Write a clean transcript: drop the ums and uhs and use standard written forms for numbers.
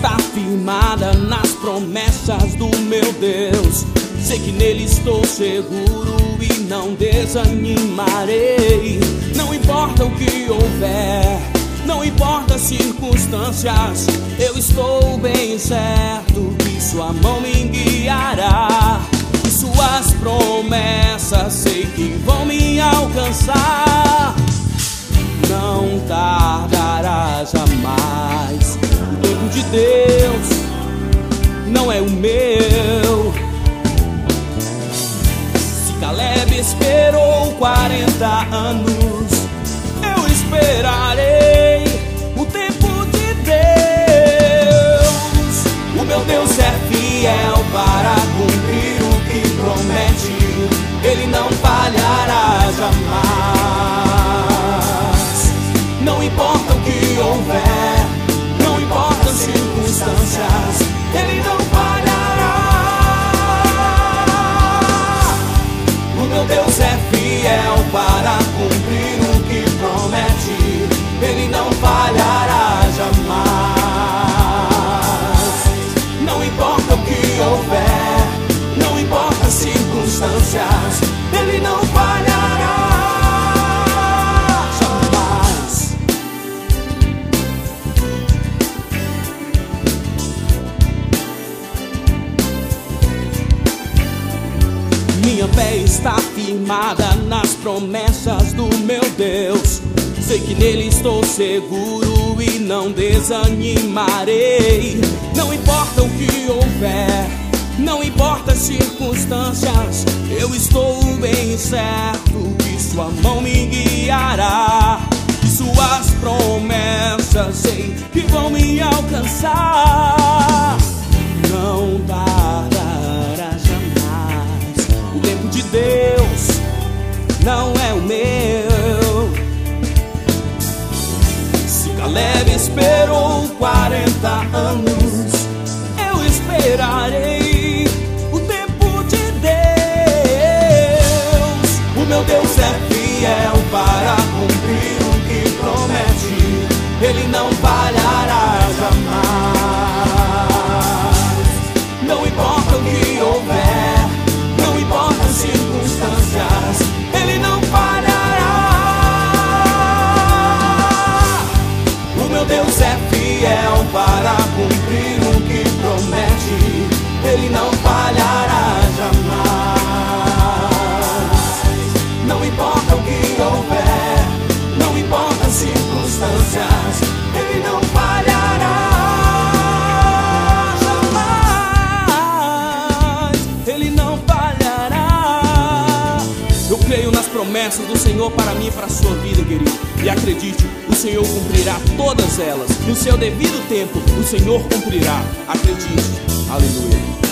está firmada nas promessas do meu Deus. Sei que nele estou seguro e não desanimarei. Não importa o que houver, não importa as circunstâncias, eu estou bem certo que sua mão me guiará. E suas promessas sei que vão me alcançar. Não tardará jamais. O tempo de Deus não é o meu. Se Caleb esperou 40 anos, eu esperarei o tempo de Deus. O meu Deus é fiel para cumprir o que promete. Ele não falhará jamais. Não importa o que houver, não importa as circunstâncias, Ele não falhará. O meu Deus é fiel para cumprir o que promete. Ele não falhará jamais. Não importa o que houver, não importa as circunstâncias, Ele não falhará. Minha fé está firmada nas promessas do meu Deus. Sei que nele estou seguro e não desanimarei. Não importa o que houver, não importa as circunstâncias, eu estou bem certo que sua mão me guiará. E suas promessas sei que vão me alcançar. Não tardará jamais. O tempo de Deus não é o meu. Se Caleb esperou 40 anos, eu esperarei o tempo de Deus. O meu Deus é fiel para cumprir o que promete. Ele não falhará jamais. Não importa o que houver, não importa as circunstâncias, Ele não falhará. O meu Deus é fiel para cumprir o que promete. Ele não falhará jamais. Não importa o que houver, não importa as circunstâncias, Ele não falhará jamais. Ele não falhará. Eu creio nas promessas do Senhor para mim e para a sua vida, querido. E acredite, o Senhor cumprirá todas elas. No seu devido tempo, o Senhor cumprirá. Acredite. Aleluia.